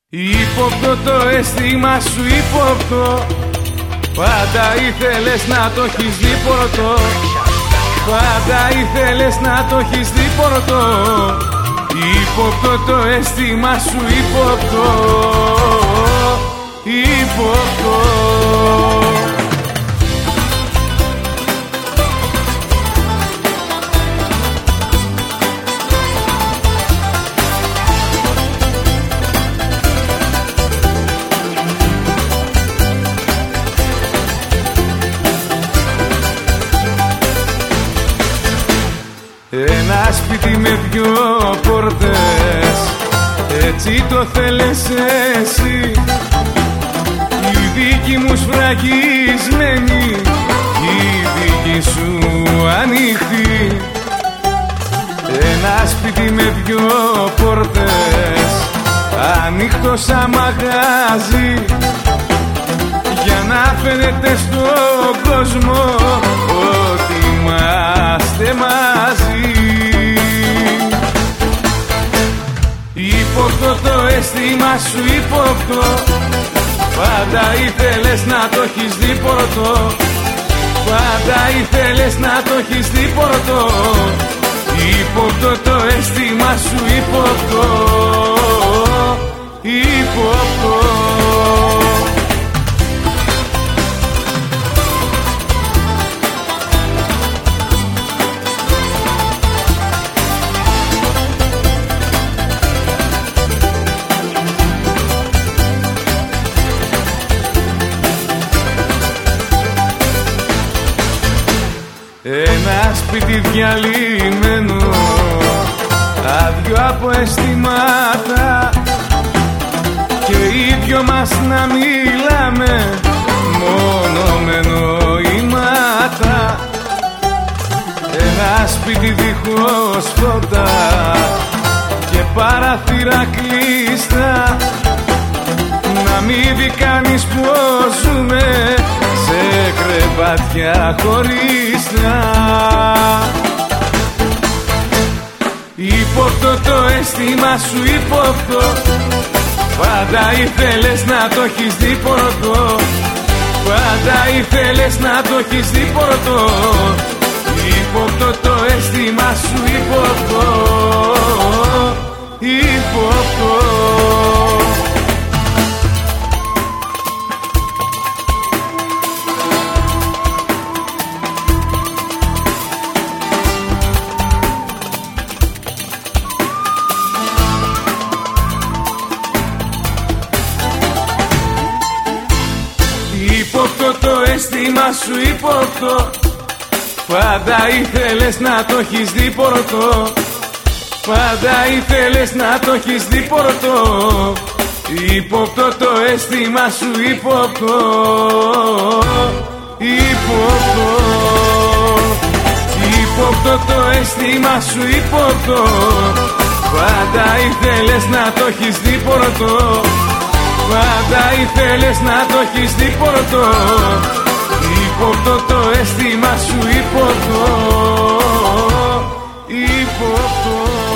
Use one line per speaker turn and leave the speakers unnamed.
Ύποπτο το αίσθημα σου ύποπτο, πάντα ήθελες να το έχεις δει πρωτό. Πάντα ήθελες να το έχεις δει πρωτό. Ύποπτο το αίσθημα σου ύποπτο, ύποπτο. Ένα σπίτι με δυο πόρτες, έτσι το θέλες εσύ. Η δική μου σφραγισμένη, η δική σου ανοιχτή. Ένα σπίτι με δυο πόρτες, ανοιχτό σαν μαγάζι, για να φαίνεται στον κόσμο ότι είμαστε μαζί. Ύποπτο το αίσθημα σου ύποπτο, πάντα ήθελες να το έχεις δει πρωτό. Πάντα ήθελες να το έχεις δει πρωτό. Ύποπτο το αίσθημα σου ύποπτο, ύποπτο. Ένα σπίτι διαλυμένο, άδειο από αισθήματα, και οι δυο μας να μιλάμε μόνο με νοήματα. Ένα σπίτι δίχως φώτα και παραθύρα κλειστά, να μην δει κανείς πως ζούμε σε κρεβάτια χωρίστα. Ύποπτο το αίσθημα σου ύποπτο, πάντα ήθελες να το έχεις δει πρωτό. Πάντα ήθελες να το έχεις δει πρωτό. Ύποπτο το αίσθημα σου ύποπτο, ύποπτο. Ύποπτο το αίσθημα σου ύποπτο, πάντα ήθελες να το έχεις δει πρωτό. Πάντα ήθελες να το έχεις δει πρωτό. Ύποπτο το αίσθημα σου ύποπτο, ύποπτο. Ύποπτο το αίσθημα σου ύποπτο, πάντα ήθελες να το έχεις δει πρωτό. Πάντα ήθελες να το έχεις δει πρωτό. Ύποπτο το αίσθημα σου ύποπτο, ύποπτο.